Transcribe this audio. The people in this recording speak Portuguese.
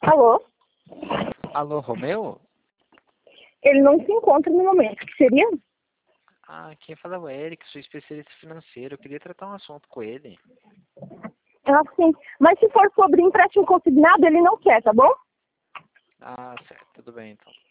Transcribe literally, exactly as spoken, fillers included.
Alô? Alô, Romeu? Ele não se encontra no momento. O que seria? Ah, quem fala é o Eric, sou especialista financeiro. Eu queria tratar um assunto com ele. Ah, sim. Mas se for sobre empréstimo consignado, ele não quer, tá bom? Ah, certo. Tudo bem, então.